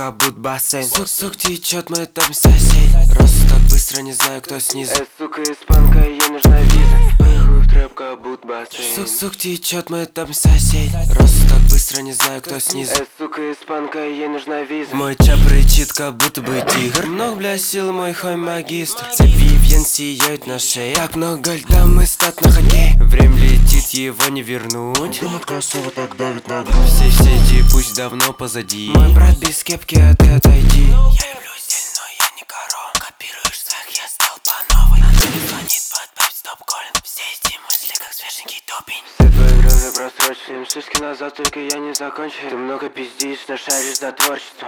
как будто бассейн. Сук течет, мы топим соседей. Просто так быстро, не знаю, кто снизу. Сука, испанка, ей нужна виза. Прыгаю в трэп, как будто бассейн. Сук течет, мы топим соседей. Просто так быстро, не знаю, кто снизу. Сука, испанка, ей нужна виза. Мой чап рычит, как будто бы тигр. Много, бля, сил, мой хой магистр. Цепи вен сияют на шее. Так много льда, мы стат на хоккей. Время летит, его не вернуть. Думает кроссовок, так давит на грудь. Все сети пусть давно позади. Мой брат без кепки, а ты отойди. Я люблю стиль, но я не корон. Копируешь цех, я стал по новой. Она не звонит, подбавь стоп-колин. Все эти мысли, как свеженький допинг. Все твои грозы просрочены, шишки назад, только я не закончу. Ты много пиздишь, но шаришь за творчество.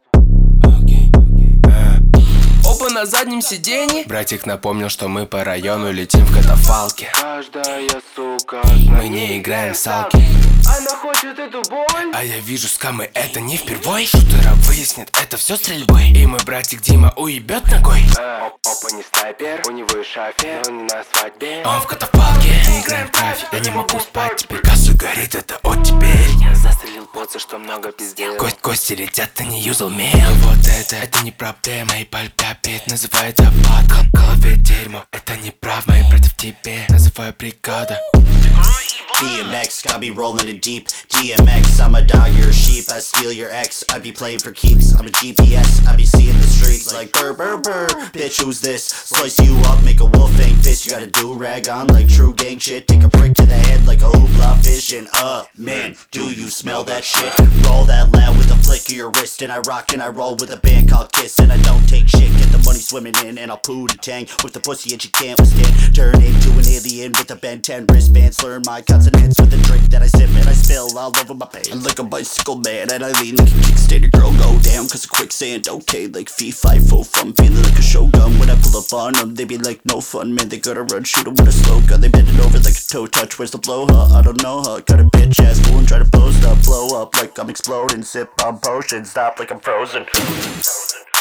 Опа на заднем сиденье. Братик напомнил, что мы по району летим в катафалке. Каждая сука, Мы не играем в салки. она хочет эту боль. А я вижу скамы, это не впервой. Шутера выяснит, это все стрельбой. И мой братик Дима уебет ногой. Опа, не снайпер, у него и шафер, он не на свадьбе. Он в катафалке, не играем в крафе. Я не могу спать, теперь кассу горит, это оттепель. Я застрелил поца, что много пиздел. Кости летят, ты не юзал мейл. Вот это не проблема, и пальпапит называется подкол. В голове дерьмо, это не прав, мои против тебе, называю бригада. DMX, got me rolling it deep. DMX, I'm a dog, you're a sheep. I steal your ex, I be playing for keeps. I'm a GPS, I be seeing the streets like burr, burr, burr. Bitch, who's this? Slice you up, make a wolfang fist. You got a do-rag on like true gang shit. Take a brick to the head like a hoopla vision. Man, do you smell that shit? Roll that loud with a flick of your wrist. And I rock and I roll with a band called Kiss. And I don't take shit, get the money swimming in. And I'll poo to tang with the pussy and she can't withstand. Turn into an alien with a Ben 10 wristband. Slurring my consonants with a drink that I sip and I spill all over my pants. I'm like a bicycle man and I lean like a kickstand. Your girl go down cause of quicksand. Okay, like fee, fi, fo, fum. Feeling like a shogun when I pull up on them. They be like no fun, man, they gotta run. Shoot 'em with a slow gun. They bend it over like a toe touch. Where's the blow, huh? I don't know, huh? Got a bitch ass fool and try to post up. Blow up like I'm exploding. Sip on potions, stop like I'm frozen.